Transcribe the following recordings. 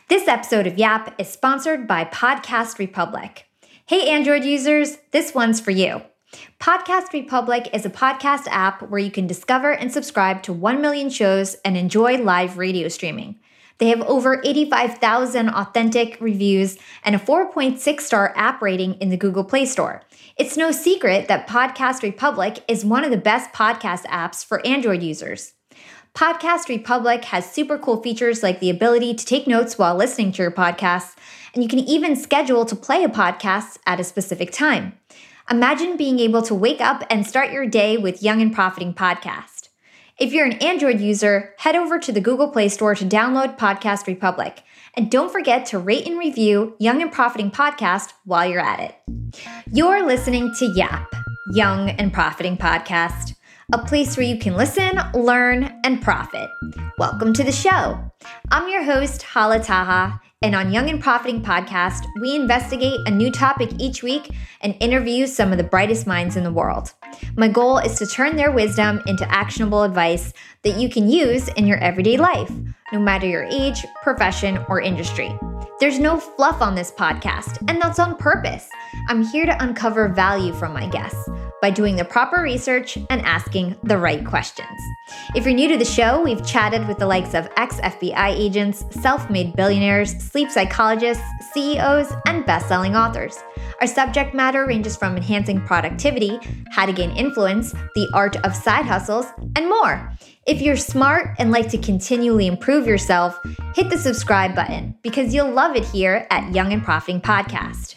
This episode of Yap is sponsored by Podcast Republic. Hey Android users, this one's for you. Podcast Republic is a podcast app where you can discover and subscribe to 1 million shows and enjoy live radio streaming. They have over 85,000 authentic reviews and a 4.6-star app rating in the Google Play Store. It's no secret that Podcast Republic is one of the best podcast apps for Android users. Podcast Republic has super cool features like the ability to take notes while listening to your podcasts, and you can even schedule to play a podcast at a specific time. Imagine being able to wake up and start your day with Young and Profiting Podcast. If you're an Android user, head over to the Google Play Store to download Podcast Republic. And don't forget to rate and review Young and Profiting Podcast while you're at it. You're listening to Yap, Young and Profiting Podcast, a place where you can listen, learn, and profit. Welcome to the show. I'm your host, Hala Taha, and on Young and Profiting Podcast, we investigate a new topic each week and interview some of the brightest minds in the world. My goal is to turn their wisdom into actionable advice that you can use in your everyday life, no matter your age, profession, or industry. There's no fluff on this podcast, and that's on purpose. I'm here to uncover value from my guests by doing the proper research and asking the right questions. If you're new to the show, we've chatted with the likes of ex-FBI agents, self-made billionaires, sleep psychologists, CEOs, and best-selling authors. Our subject matter ranges from enhancing productivity, how to gain influence, the art of side hustles, and more. If you're smart and like to continually improve yourself, hit the subscribe button because you'll love it here at Young and Profiting Podcast.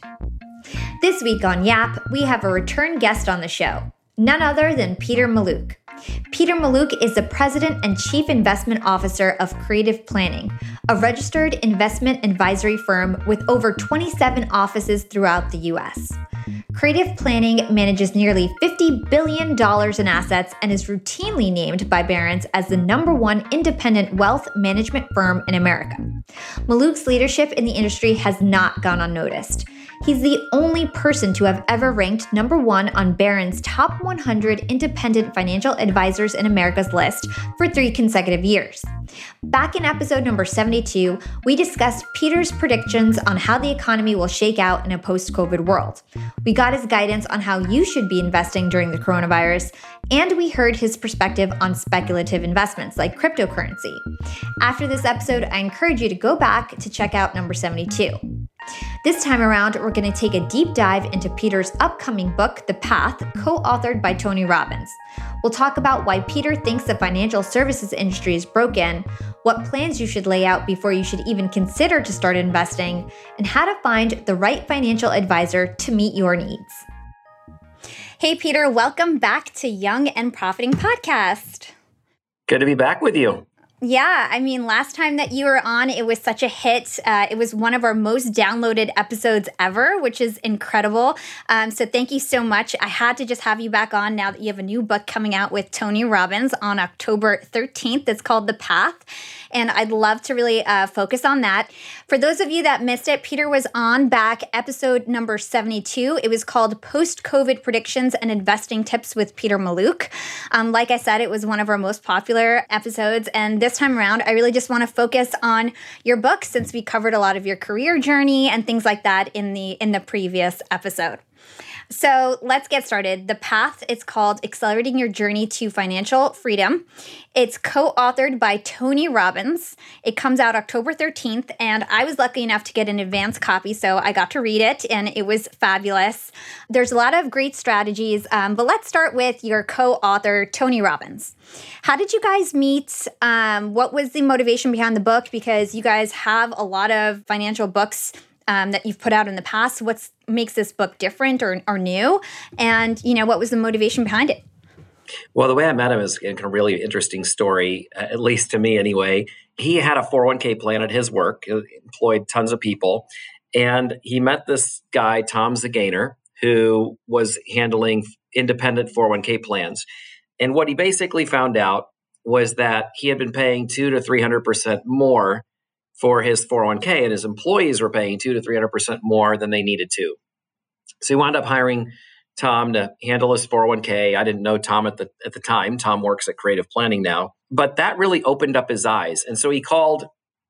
This week on Yap, we have a return guest on the show, none other than Peter Mallouk. Peter Mallouk is the President and Chief Investment Officer of Creative Planning, a registered investment advisory firm with over 27 offices throughout the U.S. Creative Planning manages nearly $50 billion in assets and is routinely named by Barron's as the #1 independent wealth management firm in America. Mallouk's leadership in the industry has not gone unnoticed. He's the only person to have ever ranked #1 on Barron's Top 100 Independent Financial Advisors in America's list for 3 consecutive years. Back in episode number 72, we discussed Peter's predictions on how the economy will shake out in a post-COVID world. We got his guidance on how you should be investing during the coronavirus, and we heard his perspective on speculative investments like cryptocurrency. After this episode, I encourage you to go back to check out number 72. This time around, we're going to take a deep dive into Peter's upcoming book, The Path, co-authored by Tony Robbins. We'll talk about why Peter thinks the financial services industry is broken, what plans you should lay out before you should even consider to start investing, and how to find the right financial advisor to meet your needs. Hey, Peter, welcome back to Young and Profiting Podcast. Good to be back with you. Yeah, I mean, last time that you were on, it was such a hit. It was one of our most downloaded episodes ever, which is incredible. So thank you so much. I had to just have you back on now that you have a new book coming out with Tony Robbins on October 13th. It's called The Path. And I'd love to really focus on that. For those of you that missed it, Peter was on back episode number 72. It was called Post-COVID Predictions and Investing Tips with Peter Mallouk. Like I said, it was one of our most popular episodes. And this time around, I really just want to focus on your book since we covered a lot of your career journey and things like that in the previous episode. So let's get started. The Path, it's called Accelerating Your Journey to Financial Freedom. It's co-authored by Tony Robbins. It comes out October 13th, and I was lucky enough to get an advance copy, so I got to read it, and it was fabulous. There's a lot of great strategies, but let's start with your co-author, Tony Robbins. How did you guys meet? What was the motivation behind the book? Because you guys have a lot of financial books that you've put out in the past. What makes this book different or new? And, what was the motivation behind it? Well, the way I met him is a really interesting story, at least to me anyway. He had a 401k plan at his work, employed tons of people. And he met this guy, Tom Zagainer, who was handling independent 401k plans. And what he basically found out was that he had been paying 200 to 300% more for his 401k, and his employees were paying 200 to 300% more than they needed to. So he wound up hiring Tom to handle his 401k. I didn't know Tom at the time. Tom works at Creative Planning now, but that really opened up his eyes. And so he called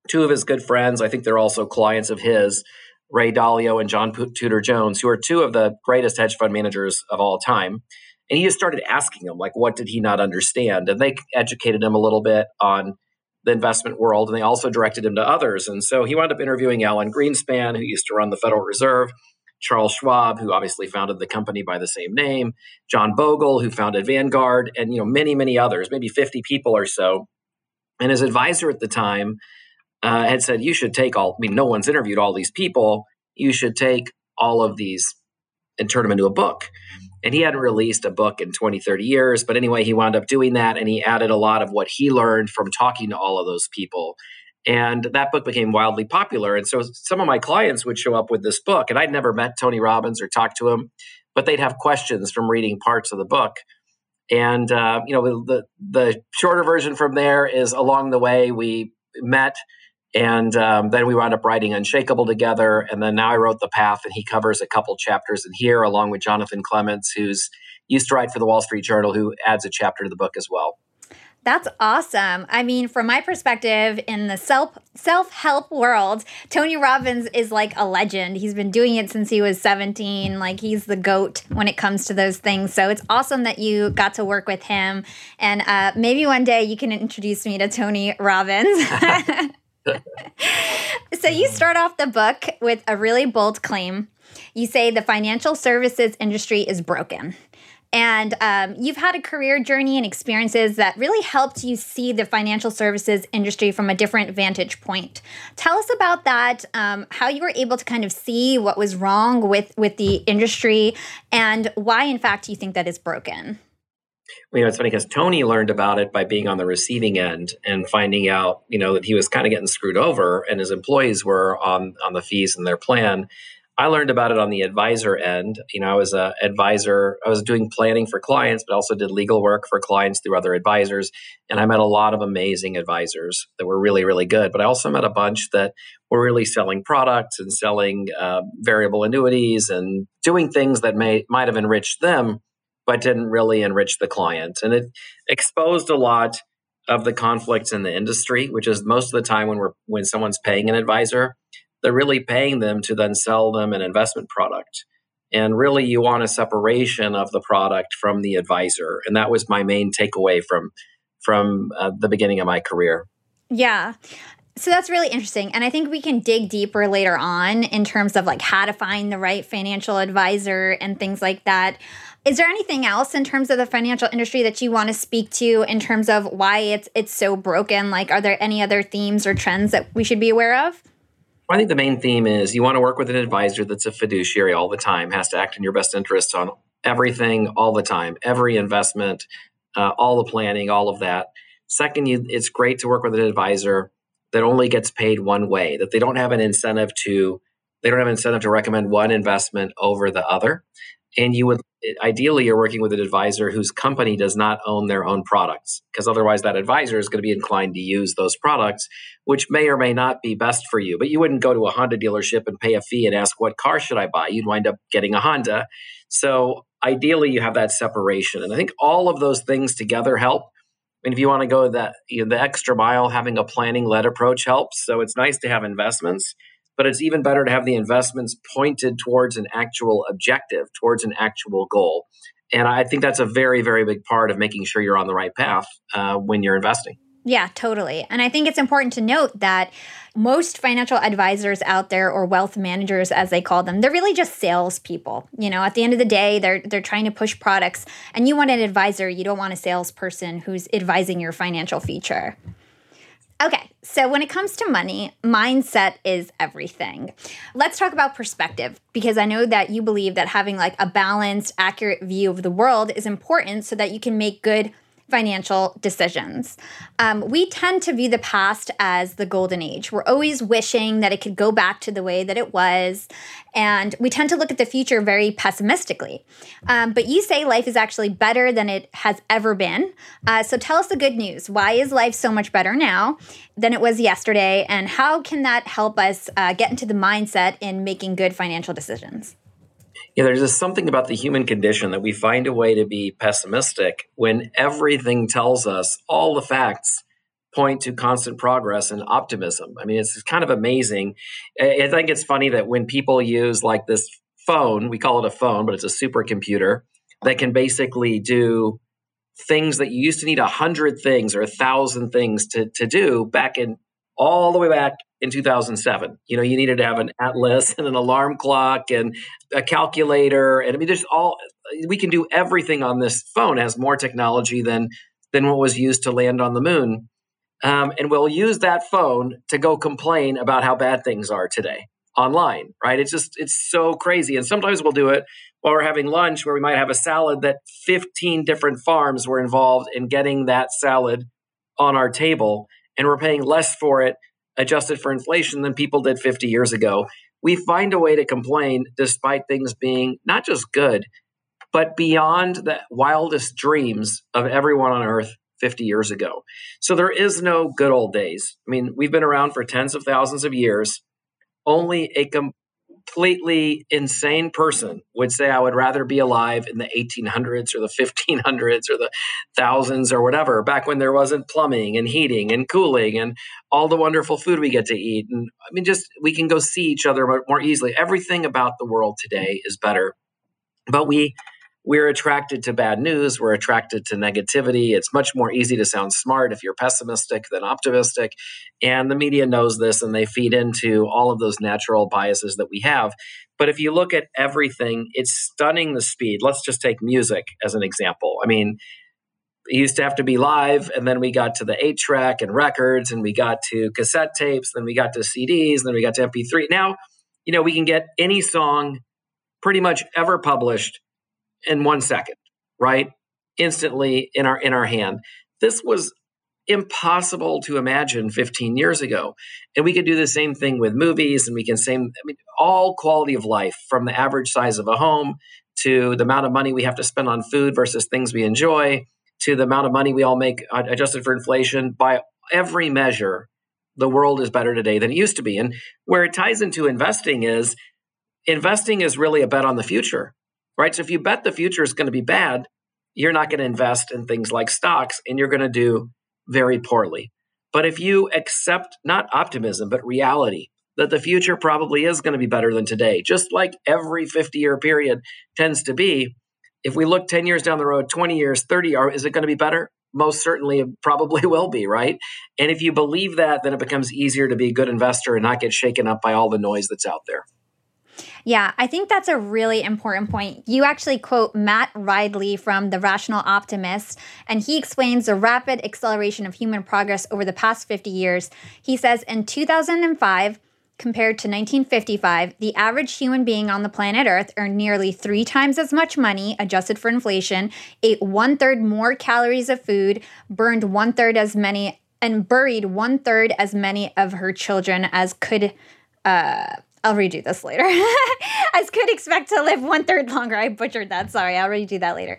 two of his good friends, I think they're also clients of his, Ray Dalio and John Tudor Jones, who are two of the greatest hedge fund managers of all time. And he just started asking them, like, what did he not understand? And they educated him a little bit on the investment world, and they also directed him to others. And so he wound up interviewing Alan Greenspan, who used to run the Federal Reserve, Charles Schwab, who obviously founded the company by the same name, John Bogle, who founded Vanguard, and many, many others, maybe 50 people or so. And his advisor at the time had said, you should take no one's interviewed all these people. You should take all of these and turn them into a book. And he hadn't released a book in 20, 30 years. But anyway, he wound up doing that. And he added a lot of what he learned from talking to all of those people. And that book became wildly popular. And so some of my clients would show up with this book. And I'd never met Tony Robbins or talked to him, but they'd have questions from reading parts of the book. And, the shorter version from there is along the way we met. And then we wound up writing Unshakable together. And then now I wrote The Path, and he covers a couple chapters in here, along with Jonathan Clements, who's used to write for the Wall Street Journal, who adds a chapter to the book as well. That's awesome. I mean, from my perspective in the self-help world, Tony Robbins is like a legend. He's been doing it since he was 17. Like, he's the GOAT when it comes to those things. So it's awesome that you got to work with him. And maybe one day you can introduce me to Tony Robbins. So you start off the book with a really bold claim. You say the financial services industry is broken. And you've had a career journey and experiences that really helped you see the financial services industry from a different vantage point. Tell us about that, how you were able to kind of see what was wrong with the industry, and why, in fact, you think that it's broken. It's funny because Tony learned about it by being on the receiving end and finding out, that he was kind of getting screwed over and his employees were on the fees in their plan. I learned about it on the advisor end. I was an advisor. I was doing planning for clients, but also did legal work for clients through other advisors. And I met a lot of amazing advisors that were really, really good. But I also met a bunch that were really selling products and selling variable annuities and doing things that might have enriched them, but didn't really enrich the client. And it exposed a lot of the conflicts in the industry, which is most of the time when someone's paying an advisor, they're really paying them to then sell them an investment product. And really, you want a separation of the product from the advisor. And that was my main takeaway from the beginning of my career. Yeah. So that's really interesting. And I think we can dig deeper later on in terms of like how to find the right financial advisor and things like that. Is there anything else in terms of the financial industry that you want to speak to in terms of why it's so broken? Like, are there any other themes or trends that we should be aware of? I think the main theme is you want to work with an advisor that's a fiduciary all the time, has to act in your best interest on everything all the time, every investment, all the planning, all of that. Second, it's great to work with an advisor that only gets paid one way, that they don't have an incentive to recommend one investment over the other. And ideally, you're working with an advisor whose company does not own their own products, because otherwise that advisor is going to be inclined to use those products, which may or may not be best for you. But you wouldn't go to a Honda dealership and pay a fee and ask, what car should I buy? You'd wind up getting a Honda. So ideally, you have that separation. And I think all of those things together help. And if you want to go the extra mile, having a planning-led approach helps. So it's nice to have investments, but it's even better to have the investments pointed towards an actual objective, towards an actual goal. And I think that's a very, very big part of making sure you're on the right path when you're investing. Yeah, totally. And I think it's important to note that most financial advisors out there, or wealth managers as they call them, they're really just salespeople. At the end of the day, they're trying to push products, and you want an advisor. You don't want a salesperson who's advising your financial future. Okay, so when it comes to money, mindset is everything. Let's talk about perspective, because I know that you believe that having like a balanced, accurate view of the world is important so that you can make good financial decisions. We tend to view the past as the golden age. We're always wishing that it could go back to the way that it was. And we tend to look at the future very pessimistically. But you say life is actually better than it has ever been. So tell us the good news. Why is life so much better now than it was yesterday? And how can that help us get into the mindset in making good financial decisions? Yeah, there's just something about the human condition that we find a way to be pessimistic when everything tells us, all the facts point to constant progress and optimism. I mean, it's kind of amazing. I think it's funny that when people use like this phone, we call it a phone, but it's a supercomputer that can basically do things that you used to need 100 things or 1,000 things to do back in all the way back in 2007. You know, you needed to have an atlas and an alarm clock and a calculator. And I mean, we can do everything on this phone. It has more technology than what was used to land on the moon. And we'll use that phone to go complain about how bad things are today online, right? It's so crazy. And sometimes we'll do it while we're having lunch, where we might have a salad that 15 different farms were involved in getting that salad on our table, and we're paying less for it, adjusted for inflation, than people did 50 years ago. We find a way to complain despite things being not just good, but beyond the wildest dreams of everyone on earth 50 years ago. So there is no good old days. I mean, we've been around for tens of thousands of years. Only a completely insane person would say, I would rather be alive in the 1800s or the 1500s or the thousands or whatever, back when there wasn't plumbing and heating and cooling and all the wonderful food we get to eat. And I mean, just we can go see each other more easily. Everything about the world today is better. But we're attracted to bad news. We're attracted to negativity. It's much more easy to sound smart if you're pessimistic than optimistic. And the media knows this, and they feed into all of those natural biases that we have. But if you look at everything, it's stunning the speed. Let's just take music as an example. I mean, it used to have to be live, and then we got to the 8-track and records, and we got to cassette tapes, then we got to CDs, then we got to MP3. Now, you know, we can get any song pretty much ever published in 1 second, right? Instantly in our hand. This was impossible to imagine 15 years ago. And we could do the same thing with movies, and we can all quality of life, from the average size of a home to the amount of money we have to spend on food versus things we enjoy, to the amount of money we all make adjusted for inflation. By every measure, the world is better today than it used to be. And where it ties into investing is really a bet on the future. Right. So if you bet the future is going to be bad, you're not going to invest in things like stocks, and you're going to do very poorly. But if you accept not optimism, but reality, that the future probably is going to be better than today, just like every 50-year period tends to be. If we look 10 years down the road, 20 years, 30 years, is it going to be better? Most certainly it probably will be, right? And if you believe that, then it becomes easier to be a good investor and not get shaken up by all the noise that's out there. Yeah, I think that's a really important point. You actually quote Matt Ridley from The Rational Optimist, and he explains the rapid acceleration of human progress over the past 50 years. He says in 2005, compared to 1955, the average human being on the planet Earth earned nearly 3 times as much money, adjusted for inflation, ate 1/3 more calories of food, burned 1/3 as many, and buried 1/3 as many of her children as could I'll redo this later. As could expect to live 1/3 longer. I butchered that. Sorry, I'll redo that later.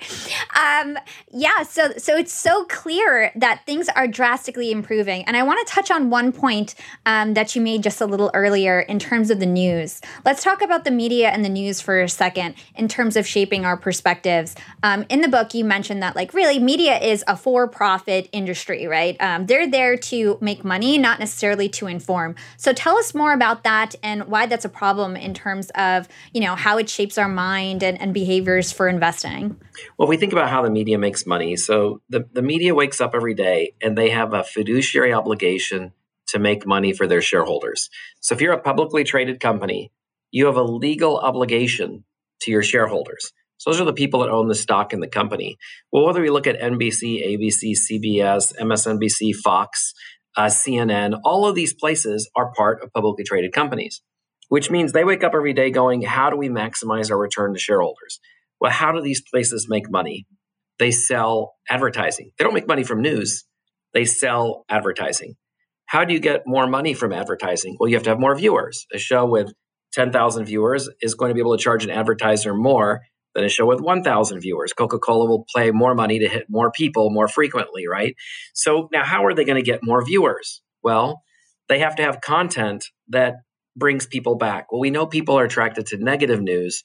So it's so clear that things are drastically improving. And I want to touch on one point that you made just a little earlier in terms of the news. Let's talk about the media and the news for a second in terms of shaping our perspectives. In the book, you mentioned that, like, really, media is a for-profit industry, right? They're there to make money, not necessarily to inform. So tell us more about that and why that's a problem in terms of, you know, how it shapes our mind and behaviors for investing. Well, we think about how the media makes money. So the media wakes up every day and they have a fiduciary obligation to make money for their shareholders. So if you're a publicly traded company, you have a legal obligation to your shareholders. So those are the people that own the stock in the company. Well, whether we look at NBC, ABC, CBS, MSNBC, Fox, CNN, all of these places are part of publicly traded companies, which means they wake up every day going, how do we maximize our return to shareholders? Well, how do these places make money? They sell advertising. They don't make money from news. They sell advertising. How do you get more money from advertising? Well, you have to have more viewers. A show with 10,000 viewers is going to be able to charge an advertiser more than a show with 1,000 viewers. Coca-Cola will pay more money to hit more people more frequently, right? So now how are they going to get more viewers? Well, they have to have content that brings people back. Well, we know people are attracted to negative news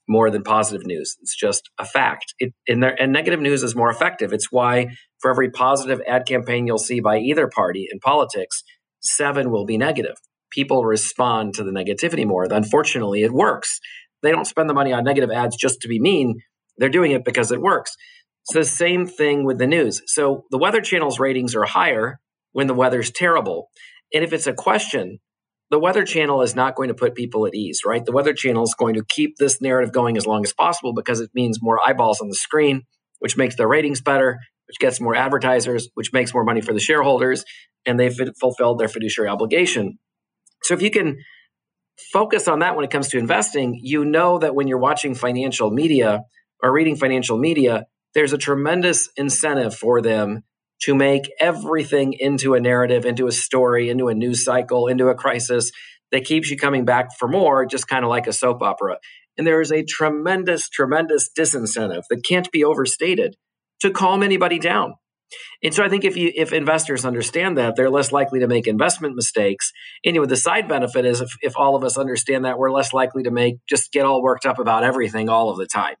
more than positive news. It's just a fact. And negative news is more effective. It's why for every positive ad campaign you'll see by either party in politics, 7 will be negative. People respond to the negativity more. Unfortunately, it works. They don't spend the money on negative ads just to be mean. They're doing it because it works. It's the same thing with the news. So the Weather Channel's ratings are higher when the weather's terrible. And if it's a question, the Weather Channel is not going to put people at ease, right? The Weather Channel is going to keep this narrative going as long as possible because it means more eyeballs on the screen, which makes their ratings better, which gets more advertisers, which makes more money for the shareholders, and they've fulfilled their fiduciary obligation. So if you can focus on that when it comes to investing, you know that when you're watching financial media or reading financial media, there's a tremendous incentive for them to make everything into a narrative, into a story, into a news cycle, into a crisis that keeps you coming back for more, just kind of like a soap opera. And there is a tremendous, tremendous disincentive that can't be overstated to calm anybody down. And so I think if investors understand that, they're less likely to make investment mistakes. Anyway, the side benefit is if all of us understand that, we're less likely to just get all worked up about everything all of the time,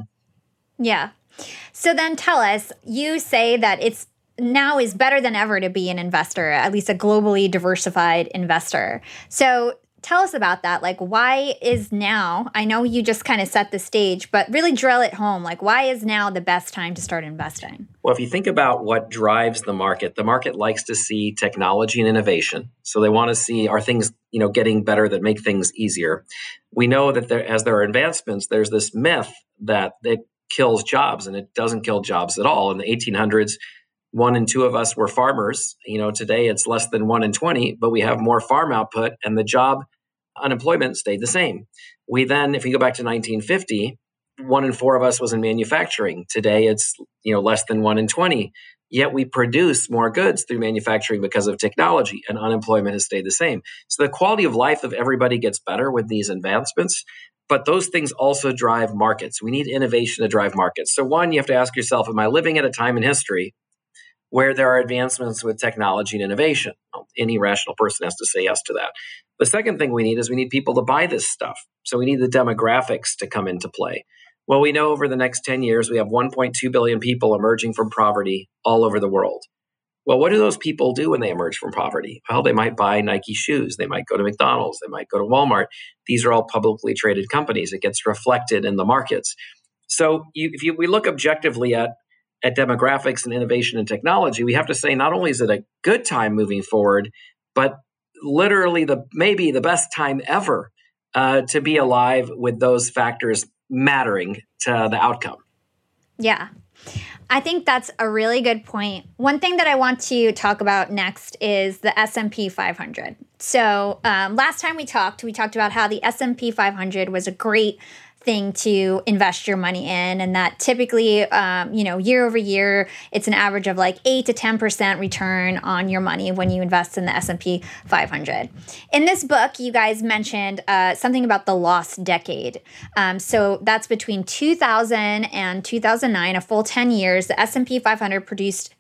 Yeah. So then tell us, you say that it's now is better than ever to be an investor, at least a globally diversified investor. So tell us about that. Like, why is now? I know you just kind of set the stage, but really drill it home. Like, why is now the best time to start investing? Well, if you think about what drives the market likes to see technology and innovation. So they want to see, are things, getting better that make things easier? We know that as there are advancements, there's this myth that it kills jobs, and it doesn't kill jobs at all. In the 1800s, 1 in 2 of us were farmers. Today it's less than 1 in 20, but we have more farm output, and the job unemployment stayed the same. We then, if you go back to 1950, 1 in 4 of us was in manufacturing. Today it's less than 1 in 20. Yet we produce more goods through manufacturing because of technology, and unemployment has stayed the same. So the quality of life of everybody gets better with these advancements. But those things also drive markets. We need innovation to drive markets. So one, you have to ask yourself, am I living at a time in history where there are advancements with technology and innovation? Well, any rational person has to say yes to that. The second thing we need people to buy this stuff. So we need the demographics to come into play. Well, we know over the next 10 years, we have 1.2 billion people emerging from poverty all over the world. Well, what do those people do when they emerge from poverty? Well, they might buy Nike shoes. They might go to McDonald's. They might go to Walmart. These are all publicly traded companies. It gets reflected in the markets. So we look objectively at demographics and innovation and technology, we have to say not only is it a good time moving forward, but literally maybe the best time ever to be alive with those factors mattering to the outcome. Yeah. I think that's a really good point. One thing that I want to talk about next is the S&P 500. So last time we talked about how the S&P 500 was a great thing to invest your money in, and that typically, year over year, it's an average of like 8 to 10% return on your money when you invest in the S&P 500. In this book, you guys mentioned something about the lost decade. So that's between 2000 and 2009, a full 10 years, the S&P 500 produced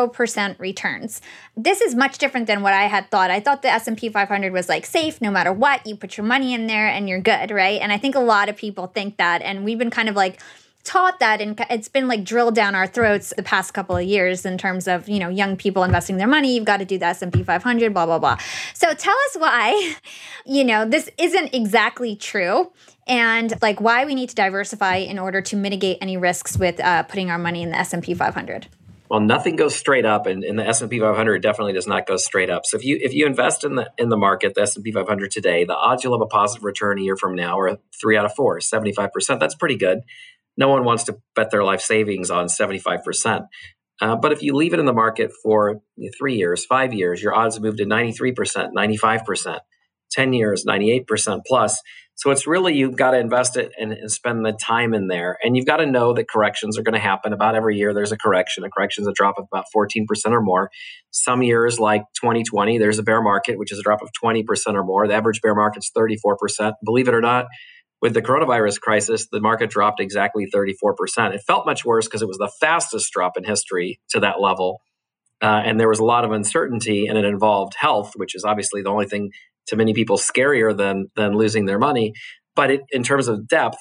0% returns. This is much different than what I had thought. I thought the S&P 500 was like safe, no matter what, you put your money in there and you're good, right? And I think a lot of people think that, and we've been kind of like taught that, and it's been like drilled down our throats the past couple of years in terms of, young people investing their money, you've got to do the S&P 500, blah, blah, blah. So tell us why, this isn't exactly true, and like why we need to diversify in order to mitigate any risks with putting our money in the S&P 500. Well, nothing goes straight up, and the S&P 500 definitely does not go straight up. So if you invest in the market, the S&P 500 today, the odds you'll have a positive return a year from now are 3 out of 4, 75%. That's pretty good. No one wants to bet their life savings on 75%. But if you leave it in the market for 3 years, 5 years, your odds move to 93%, 95%, 10 years, 98% plus. So it's really, you've got to invest it and spend the time in there. And you've got to know that corrections are going to happen. About every year, there's a correction. A correction is a drop of about 14% or more. Some years, like 2020, there's a bear market, which is a drop of 20% or more. The average bear market's 34%. Believe it or not, with the coronavirus crisis, the market dropped exactly 34%. It felt much worse because it was the fastest drop in history to that level. And there was a lot of uncertainty, and it involved health, which is obviously the only thing to many people scarier than losing their money. But in terms of depth,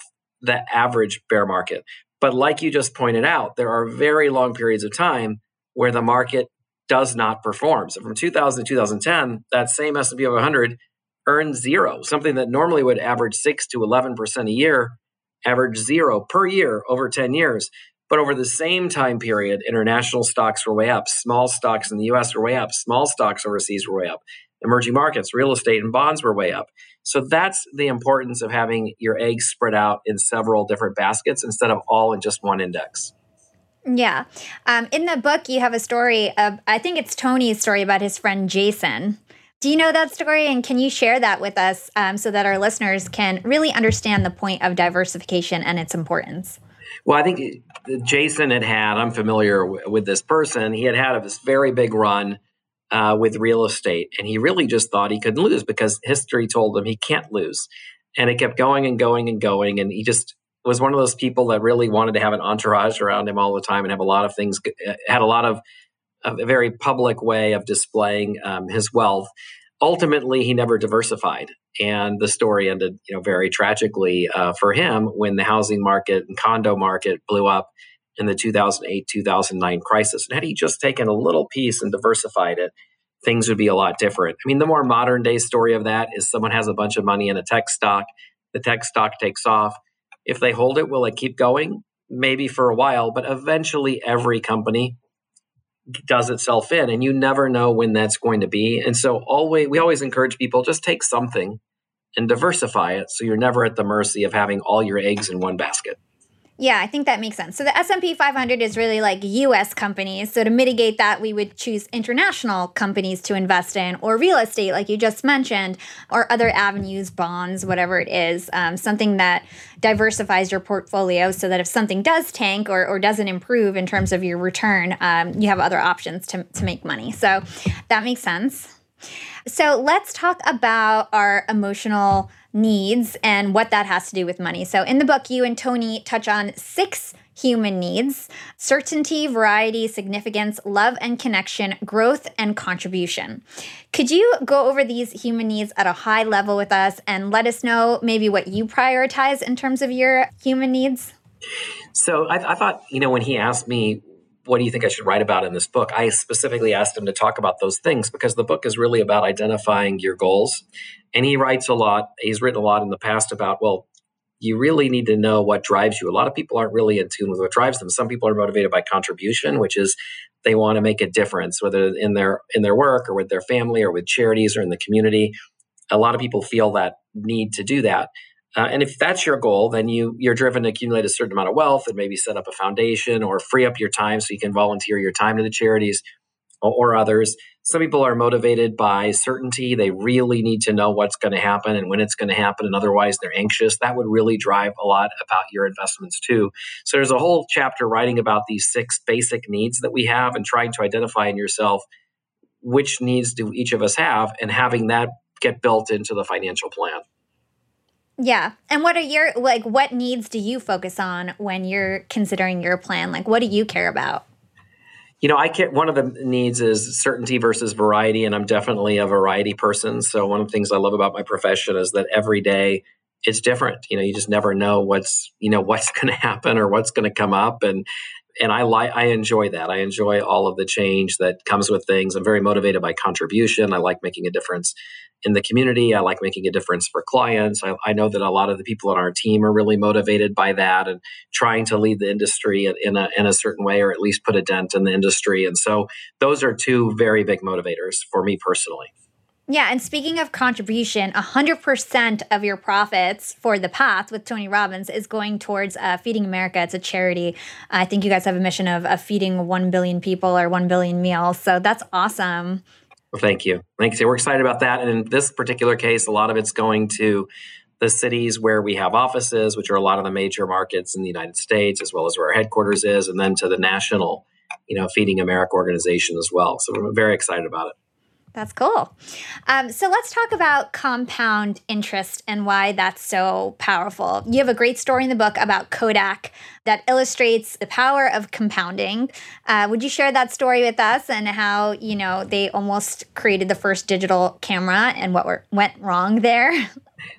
the average bear market. But like you just pointed out, there are very long periods of time where the market does not perform. So from 2000 to 2010, that same S&P 500 earned zero, something that normally would average 6 to 11% a year, average zero per year over 10 years. But over the same time period, international stocks were way up. Small stocks in the US were way up. Small stocks overseas were way up. Emerging markets, real estate, and bonds were way up. So that's the importance of having your eggs spread out in several different baskets instead of all in just one index. Yeah. In the book, you have a story of, I think it's Tony's story about his friend Jason. Do you know that story? And can you share that with us so that our listeners can really understand the point of diversification and its importance? Well, I think Jason I'm familiar with this person. He had this very big run with real estate, and he really just thought he couldn't lose because history told him he can't lose. And it kept going and going and going. And he just was one of those people that really wanted to have an entourage around him all the time and have a lot of things, had a very public way of displaying his wealth. Ultimately, he never diversified. And the story ended, very tragically for him when the housing market and condo market blew up in the 2008-2009 crisis. And had he just taken a little piece and diversified it, things would be a lot different. I mean, the more modern day story of that is someone has a bunch of money in a tech stock. The tech stock takes off. If they hold it, will it keep going? Maybe for a while, but eventually every company does itself in, and you never know when that's going to be. And so we always encourage people, just take something and diversify it so you're never at the mercy of having all your eggs in one basket. Yeah, I think that makes sense. So the S&P 500 is really like U.S. companies. So to mitigate that, we would choose international companies to invest in, or real estate, like you just mentioned, or other avenues, bonds, whatever it is, something that diversifies your portfolio so that if something does tank or doesn't improve in terms of your return, you have other options to make money. So that makes sense. So let's talk about our emotional needs and what that has to do with money. So in the book, you and Tony touch on 6 human needs: certainty, variety, significance, love and connection, growth, and contribution. Could you go over these human needs at a high level with us and let us know maybe what you prioritize in terms of your human needs? So I thought, when he asked me, what do you think I should write about in this book? I specifically asked him to talk about those things because the book is really about identifying your goals. And he writes a lot. He's written a lot in the past about, you really need to know what drives you. A lot of people aren't really in tune with what drives them. Some people are motivated by contribution, which is they want to make a difference, whether in their work or with their family or with charities or in the community. A lot of people feel that need to do that. And if that's your goal, then you're driven to accumulate a certain amount of wealth and maybe set up a foundation or free up your time so you can volunteer your time to the charities or others. Some people are motivated by certainty. They really need to know what's going to happen and when it's going to happen, and otherwise they're anxious. That would really drive a lot about your investments too. So there's a whole chapter writing about these 6 basic needs that we have and trying to identify in yourself which needs do each of us have and having that get built into the financial plan. Yeah. And what needs do you focus on when you're considering your plan? Like, what do you care about? One of the needs is certainty versus variety, and I'm definitely a variety person. So one of the things I love about my profession is that every day it's different. You just never know what's going to happen or what's going to come up. And I enjoy that. I enjoy all of the change that comes with things. I'm very motivated by contribution. I like making a difference in the community. I like making a difference for clients. I know that a lot of the people on our team are really motivated by that and trying to lead the industry in a certain way, or at least put a dent in the industry. And so those are 2 very big motivators for me personally. Yeah, and speaking of contribution, 100% of your profits for The Path with Tony Robbins is going towards Feeding America. It's a charity. I think you guys have a mission of feeding 1 billion people or 1 billion meals. So that's awesome. Well, thank you. We're excited about that. And in this particular case, a lot of it's going to the cities where we have offices, which are a lot of the major markets in the United States, as well as where our headquarters is, and then to the national, Feeding America organization as well. So we're very excited about it. That's cool. So let's talk about compound interest and why that's so powerful. You have a great story in the book about Kodak that illustrates the power of compounding. Would you share that story with us and how, they almost created the first digital camera and what went wrong there?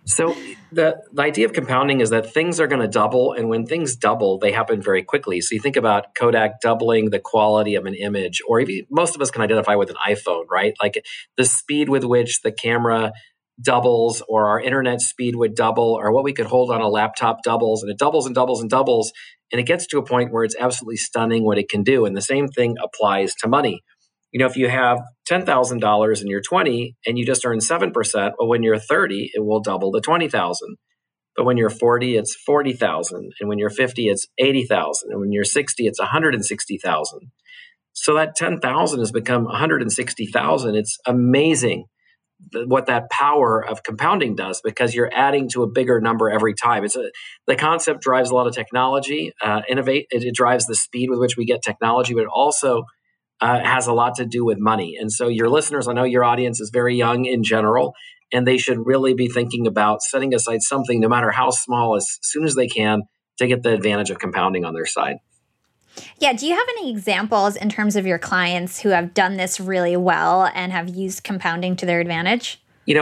So the idea of compounding is that things are going to double, and when things double, they happen very quickly. So you think about Kodak doubling the quality of an image, or even most of us can identify with an iPhone, right? Like the speed with which the camera doubles, or our internet speed would double, or what we could hold on a laptop doubles, and it doubles and doubles and doubles, and it gets to a point where it's absolutely stunning what it can do. And the same thing applies to money. If you have $10,000 and you're 20 and you just earn 7%, well, when you're 30, it will double to 20,000. But when you're 40, it's 40,000. And when you're 50, it's 80,000. And when you're 60, it's 160,000. So that 10,000 has become 160,000. It's amazing what that power of compounding does, because you're adding to a bigger number every time. The concept drives a lot of technology, innovate. It drives the speed with which we get technology, but it also has a lot to do with money. And so your listeners, I know your audience is very young in general, and they should really be thinking about setting aside something, no matter how small, as soon as they can, to get the advantage of compounding on their side. Yeah. Do you have any examples in terms of your clients who have done this really well and have used compounding to their advantage?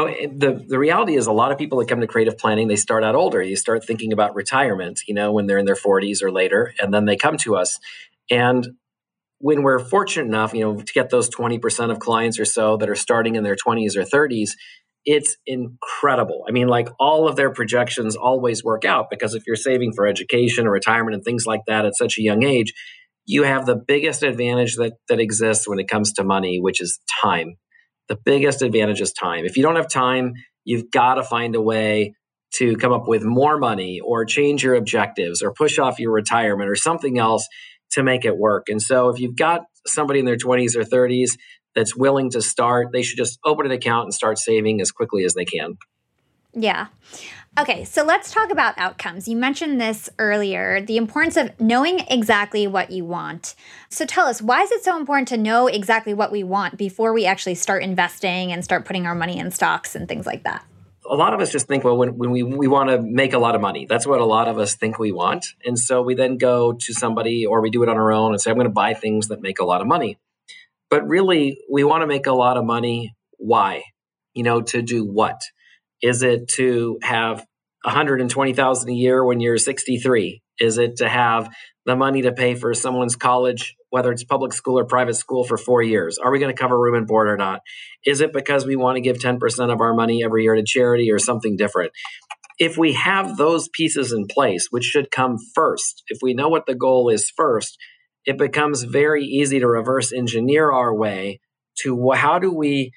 The reality is a lot of people that come to creative planning, they start out older. You start thinking about retirement, when they're in their 40s or later, and then they come to us. And when we're fortunate enough, to get those 20% of clients or so that are starting in their 20s or 30s, it's incredible. I mean, like all of their projections always work out, because if you're saving for education or retirement and things like that at such a young age, you have the biggest advantage that exists when it comes to money, which is time. The biggest advantage is time. If you don't have time, you've got to find a way to come up with more money or change your objectives or push off your retirement or something else to make it work. And so if you've got somebody in their 20s or 30s that's willing to start, they should just open an account and start saving as quickly as they can. Yeah. Okay, so let's talk about outcomes. You mentioned this earlier, the importance of knowing exactly what you want. So tell us, why is it so important to know exactly what we want before we actually start investing and start putting our money in stocks and things like that? A lot of us just think, well, when we want to make a lot of money, that's what a lot of us think we want. And so we then go to somebody, or we do it on our own and say, I'm going to buy things that make a lot of money. But really, we want to make a lot of money. Why? To do what? Is it to have $120,000 a year when you're 63? Is it to have the money to pay for someone's college, whether it's public school or private school, for 4 years? Are we going to cover room and board or not? Is it because we want to give 10% of our money every year to charity or something different? If we have those pieces in place, which should come first, if we know what the goal is first, it becomes very easy to reverse engineer our way to how do we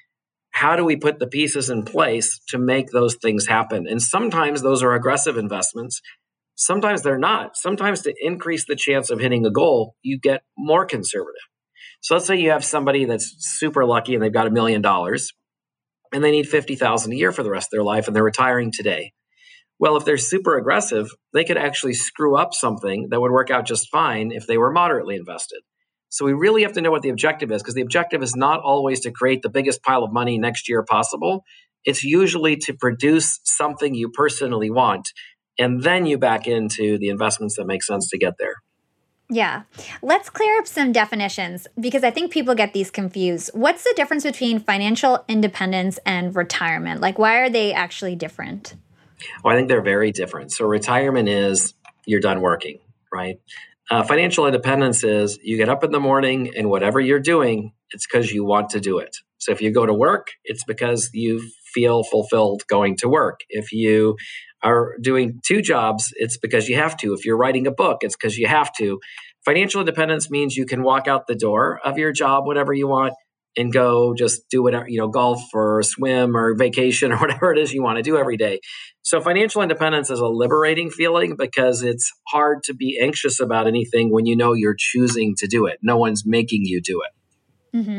put the pieces in place to make those things happen? And sometimes those are aggressive investments. Sometimes they're not. Sometimes to increase the chance of hitting a goal, you get more conservative. So let's say you have somebody that's super lucky and they've got $1 million and they need $50,000 a year for the rest of their life and they're retiring today. Well, if they're super aggressive, they could actually screw up something that would work out just fine if they were moderately invested. So we really have to know what the objective is, because the objective is not always to create the biggest pile of money next year possible. It's usually to produce something you personally want, and then you back into the investments that make sense to get there. Yeah. Let's clear up some definitions, because I think people get these confused. What's the difference between financial independence and retirement? Like, why are they actually different? Well, I think they're very different. So retirement is you're done working, right? Financial independence is you get up in the morning and whatever you're doing, it's because you want to do it. So if you go to work, it's because you feel fulfilled going to work. If you are doing 2 jobs, it's because you have to. If you're writing a book, it's because you have to. Financial independence means you can walk out the door of your job, whatever you want, and go just do whatever, golf or swim or vacation or whatever it is you want to do every day. So financial independence is a liberating feeling, because it's hard to be anxious about anything when you know you're choosing to do it. No one's making you do it. Mm-hmm.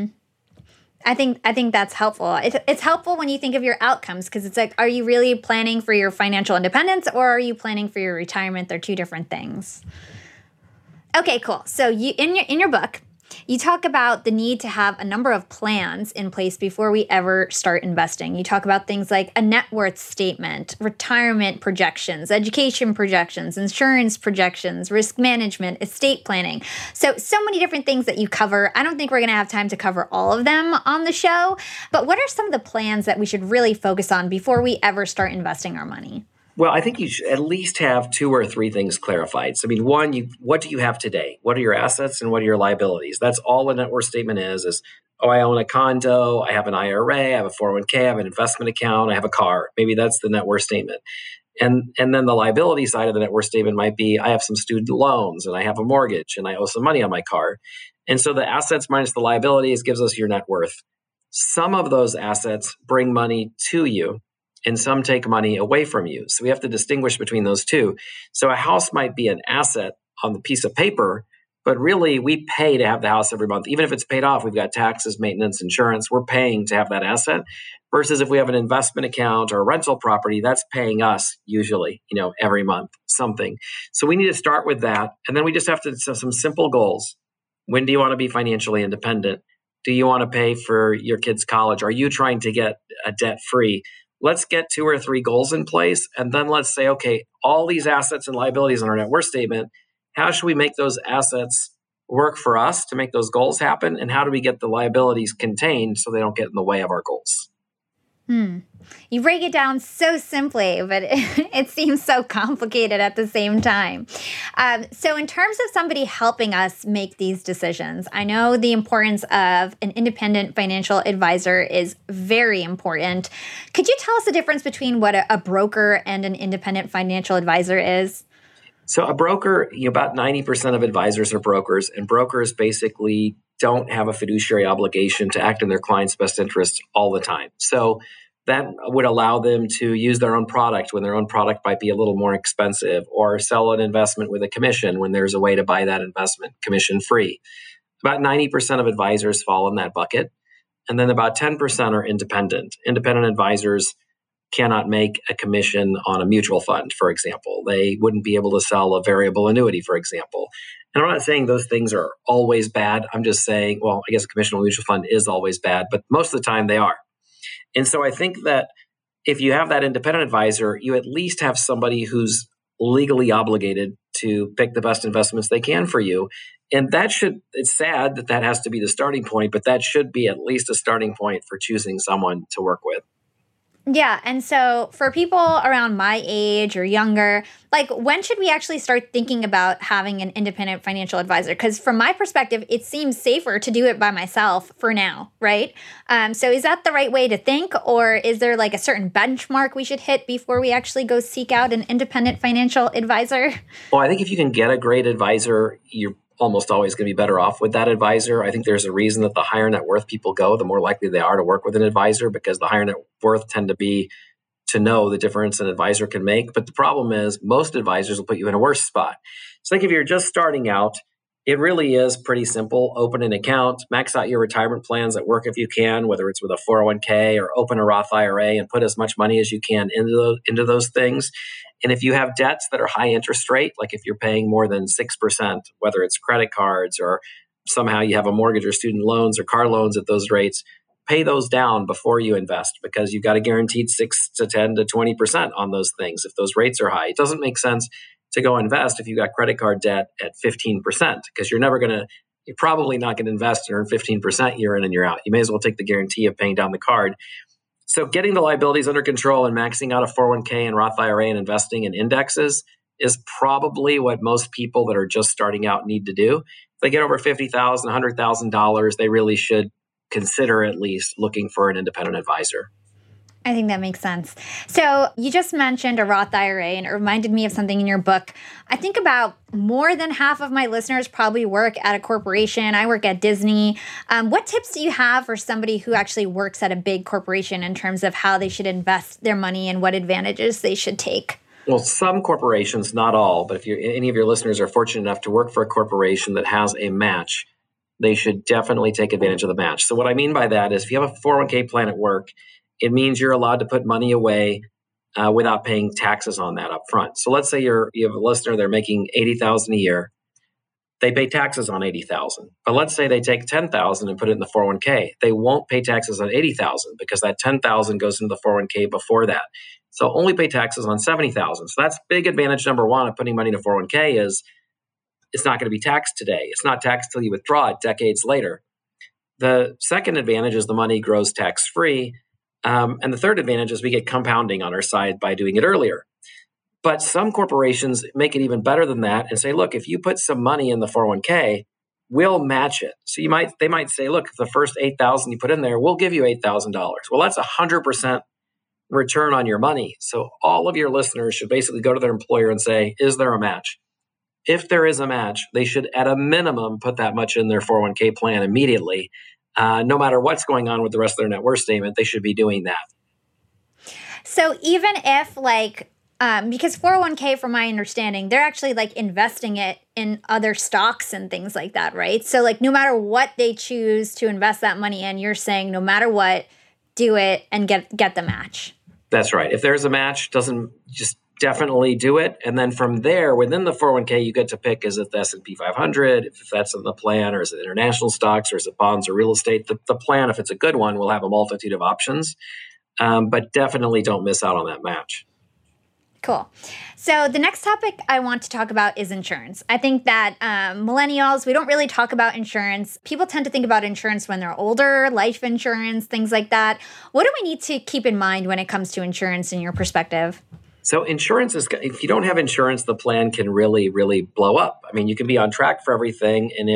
I think that's helpful. It's helpful when you think of your outcomes, because it's like, are you really planning for your financial independence or are you planning for your retirement? They're 2 different things. Okay, cool. So you in your book, You talk about the need to have a number of plans in place before we ever start investing. You talk about things like a net worth statement, retirement projections, education projections, insurance projections, risk management, estate planning. So many different things that you cover. I don't think we're going to have time to cover all of them on the show, but what are some of the plans that we should really focus on before we ever start investing our money? Well, I think you should at least have 2 or 3 things clarified. So, I mean, one, what do you have today? What are your assets and what are your liabilities? That's all a net worth statement is, oh, I own a condo, I have an IRA, I have a 401k, I have an investment account, I have a car. Maybe that's the net worth statement. And then the liability side of the net worth statement might be, I have some student loans and I have a mortgage and I owe some money on my car. And so the assets minus the liabilities gives us your net worth. Some of those assets bring money to you, and some take money away from you. So we have to distinguish between those two. So a house might be an asset on the piece of paper, but really we pay to have the house every month. Even if it's paid off, we've got taxes, maintenance, insurance, we're paying to have that asset. Versus if we have an investment account or a rental property, that's paying us usually, every month, something. So we need to start with that. And then we just have to set some simple goals. When do you want to be financially independent? Do you want to pay for your kids' college? Are you trying to get a debt-free? Let's get 2 or 3 goals in place. And then let's say, okay, all these assets and liabilities in our net worth statement, how should we make those assets work for us to make those goals happen? And how do we get the liabilities contained so they don't get in the way of our goals? You break it down so simply, but it seems so complicated at the same time. So in terms of somebody helping us make these decisions, I know the importance of an independent financial advisor is very important. Could you tell us the difference between what a broker and an independent financial advisor is? So a broker, about 90% of advisors are brokers, and brokers basically don't have a fiduciary obligation to act in their client's best interest all the time. So that would allow them to use their own product when their own product might be a little more expensive, or sell an investment with a commission when there's a way to buy that investment commission free. About 90% of advisors fall in that bucket. And then about 10% are independent. Independent advisors cannot make a commission on a mutual fund, for example. They wouldn't be able to sell a variable annuity, for example. And I'm not saying those things are always bad. I'm just saying, well, I guess a commission on a mutual fund is always bad, but most of the time they are. And so I think that if you have that independent advisor, you at least have somebody who's legally obligated to pick the best investments they can for you. And it's sad that that has to be the starting point, but that should be at least a starting point for choosing someone to work with. Yeah. And so for people around my age or younger, when should we actually start thinking about having an independent financial advisor? Because from my perspective, it seems safer to do it by myself for now, right? So is that the right way to think? Or is there a certain benchmark we should hit before we actually go seek out an independent financial advisor? Well, I think if you can get a great advisor, you're almost always going to be better off with that advisor. I think there's a reason that the higher net worth people go, the more likely they are to work with an advisor, because the higher net worth tend to know the difference an advisor can make. But the problem is most advisors will put you in a worse spot. It's like if you're just starting out, it really is pretty simple. Open an account, max out your retirement plans at work if you can, whether it's with a 401k or open a Roth IRA, and put as much money as you can into those things. And if you have debts that are high interest rate, like if you're paying more than 6%, whether it's credit cards or somehow you have a mortgage or student loans or car loans at those rates, pay those down before you invest, because you've got a guaranteed 6 to 10 to 20% on those things if those rates are high. It doesn't make sense to go invest if you got credit card debt at 15%, because you're probably not going to invest and earn 15% year in and year out. You may as well take the guarantee of paying down the card. So getting the liabilities under control and maxing out a 401k and Roth IRA and investing in indexes is probably what most people that are just starting out need to do. If they get over $50,000, $100,000, they really should consider at least looking for an independent advisor. I think that makes sense. So you just mentioned a Roth IRA, and it reminded me of something in your book. I think about more than half of my listeners probably work at a corporation. I work at Disney. What tips do you have for somebody who actually works at a big corporation in terms of how they should invest their money and what advantages they should take? Well, some corporations, not all, but if any of your listeners are fortunate enough to work for a corporation that has a match, they should definitely take advantage of the match. So what I mean by that is if you have a 401k plan at work, it means you're allowed to put money away without paying taxes on that up front. So let's say you have a listener, they're making $80,000 a year. they pay taxes on 80,000. But let's say they take 10,000 and put it in the 401k. They won't pay taxes on 80,000 because that 10,000 goes into the 401k before that. So only pay taxes on 70,000. So that's big advantage number one of putting money in a 401k is it's not going to be taxed today. It's not taxed till you withdraw it decades later. The second advantage is the money grows tax-free. And the third advantage is we get compounding on our side by doing it earlier. But some corporations make it even better than that and say, look, if you put some money in the 401k, we'll match it. So they might say, look, the first 8,000 you put in there, we'll give you $8,000. Well, that's 100% return on your money. So all of your listeners should basically go to their employer and say, is there a match? If there is a match, they should at a minimum put that much in their 401k plan immediately. No matter what's going on with the rest of their net worth statement, they should be doing that. So even if because 401k, from my understanding, they're actually investing it in other stocks and things like that, right? So no matter what they choose to invest that money in, you're saying no matter what, do it and get the match. That's right. If there's a match, just definitely do it. And then from there, within the 401k, you get to pick, is it the S&P 500, if that's in the plan, or is it international stocks, or is it bonds or real estate? The plan, if it's a good one, will have a multitude of options. But definitely don't miss out on that match. Cool. So the next topic I want to talk about is insurance. I think that millennials, we don't really talk about insurance. People tend to think about insurance when they're older, life insurance, things like that. What do we need to keep in mind when it comes to insurance in your perspective? So insurance if you don't have insurance, the plan can really, really blow up. I mean, you can be on track for everything. And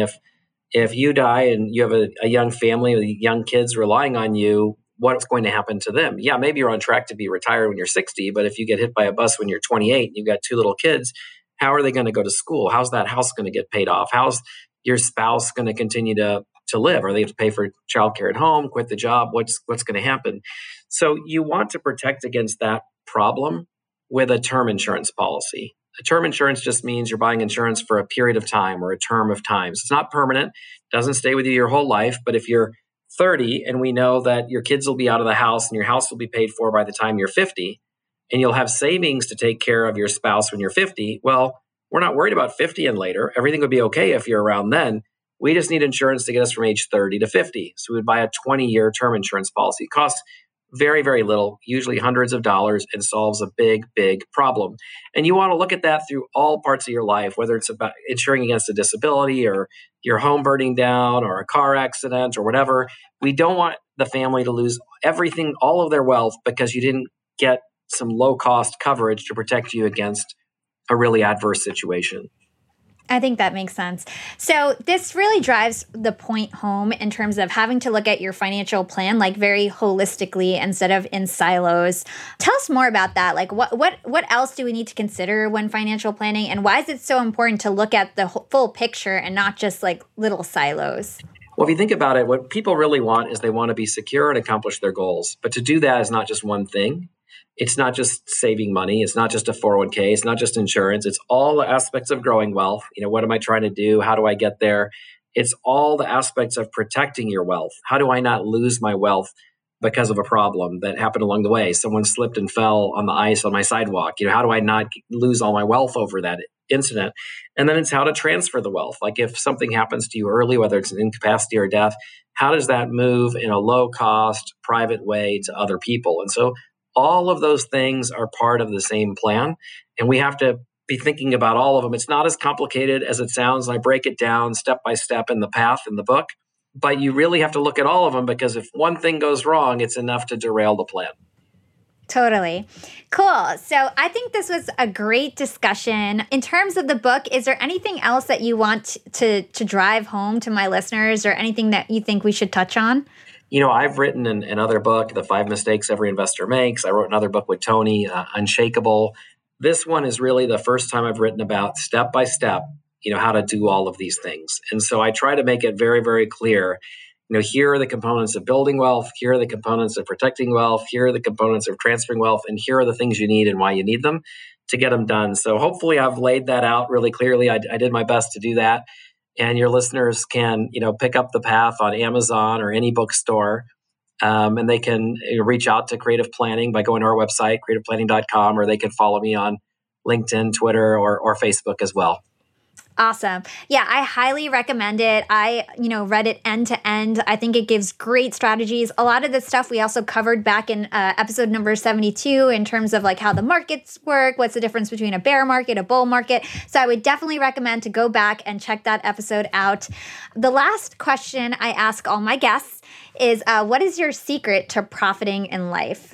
if you die and you have a young family with young kids relying on you, what's going to happen to them? Yeah, maybe you're on track to be retired when you're 60, but if you get hit by a bus when you're 28 and you've got 2 little kids, how are they going to go to school? How's that house going to get paid off? How's your spouse going to continue to live? Are they have to pay for childcare at home, quit the job? What's going to happen? So you want to protect against that problem with a term insurance policy. A term insurance just means you're buying insurance for a period of time or a term of time. So it's not permanent, doesn't stay with you your whole life, but if you're 30 and we know that your kids will be out of the house and your house will be paid for by the time you're 50 and you'll have savings to take care of your spouse when you're 50, well, we're not worried about 50 and later. Everything would be okay if you're around then. We just need insurance to get us from age 30 to 50. So we would buy a 20-year term insurance policy. It costs very, very little, usually hundreds of dollars, and solves a big, big problem. And you want to look at that through all parts of your life, whether it's about insuring against a disability or your home burning down or a car accident or whatever. We don't want the family to lose everything, all of their wealth, because you didn't get some low-cost coverage to protect you against a really adverse situation. I think that makes sense. So this really drives the point home in terms of having to look at your financial plan very holistically instead of in silos. Tell us more about that. What else do we need to consider when financial planning, and why is it so important to look at the full picture and not just little silos? Well, if you think about it, what people really want is they want to be secure and accomplish their goals. But to do that is not just one thing. It's not just saving money. It's not just a 401k. It's not just insurance. It's all the aspects of growing wealth. What am I trying to do? How do I get there? It's all the aspects of protecting your wealth. How do I not lose my wealth because of a problem that happened along the way? Someone slipped and fell on the ice on my sidewalk. How do I not lose all my wealth over that incident? And then it's how to transfer the wealth. If something happens to you early, whether it's an incapacity or death, how does that move in a low-cost, private way to other people? And so all of those things are part of the same plan, and we have to be thinking about all of them. It's not as complicated as it sounds. I break it down step by step in the path in the book, but you really have to look at all of them, because if one thing goes wrong, it's enough to derail the plan. Totally. Cool. So I think this was a great discussion. In terms of the book, is there anything else that you want to drive home to my listeners, or anything that you think we should touch on? I've written another book, The 5 Mistakes Every Investor Makes. I wrote another book with Tony, Unshakable. This one is really the first time I've written about step by step, how to do all of these things. And so I try to make it very, very clear. Here are the components of building wealth. Here are the components of protecting wealth. Here are the components of transferring wealth. And here are the things you need and why you need them to get them done. So hopefully I've laid that out really clearly. I did my best to do that. And your listeners can, pick up The Path on Amazon or any bookstore, and they can reach out to Creative Planning by going to our website, creativeplanning.com, or they can follow me on LinkedIn, Twitter, or Facebook as well. Awesome. Yeah, I highly recommend it. I, read it end to end. I think it gives great strategies. A lot of the stuff we also covered back in episode number 72 in terms of like how the markets work, what's the difference between a bear market, a bull market. So I would definitely recommend to go back and check that episode out. The last question I ask all my guests is, what is your secret to profiting in life?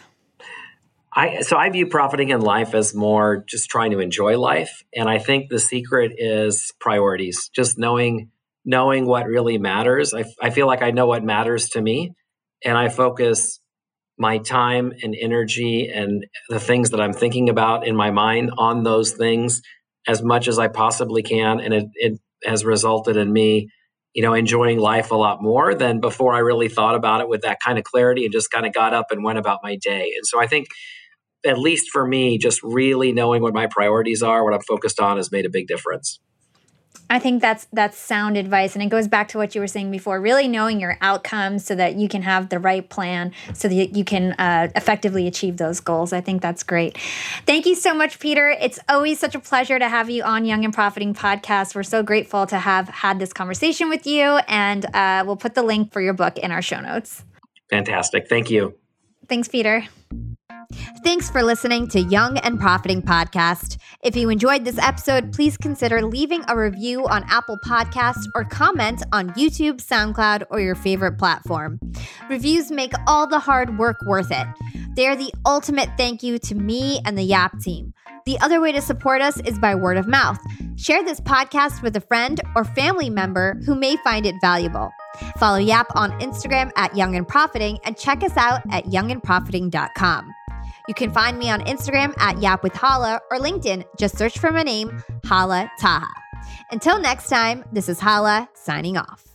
I view profiting in life as more just trying to enjoy life. And I think the secret is priorities, just knowing what really matters. I feel like I know what matters to me, and I focus my time and energy and the things that I'm thinking about in my mind on those things as much as I possibly can. And it has resulted in me, enjoying life a lot more than before I really thought about it with that kind of clarity and just kind of got up and went about my day. And so I think, at least for me, just really knowing what my priorities are, what I'm focused on, has made a big difference. I think that's sound advice. And it goes back to what you were saying before, really knowing your outcomes so that you can have the right plan so that you can effectively achieve those goals. I think that's great. Thank you so much, Peter. It's always such a pleasure to have you on Young and Profiting Podcast. We're so grateful to have had this conversation with you. And we'll put the link for your book in our show notes. Fantastic. Thank you. Thanks, Peter. Thanks for listening to Young and Profiting Podcast. If you enjoyed this episode, please consider leaving a review on Apple Podcasts or comment on YouTube, SoundCloud, or your favorite platform. Reviews make all the hard work worth it. They are the ultimate thank you to me and the Yap team. The other way to support us is by word of mouth. Share this podcast with a friend or family member who may find it valuable. Follow Yap on Instagram at Young and Profiting and check us out at youngandprofiting.com. You can find me on Instagram at Yap with Hala or LinkedIn. Just search for my name, Hala Taha. Until next time, this is Hala signing off.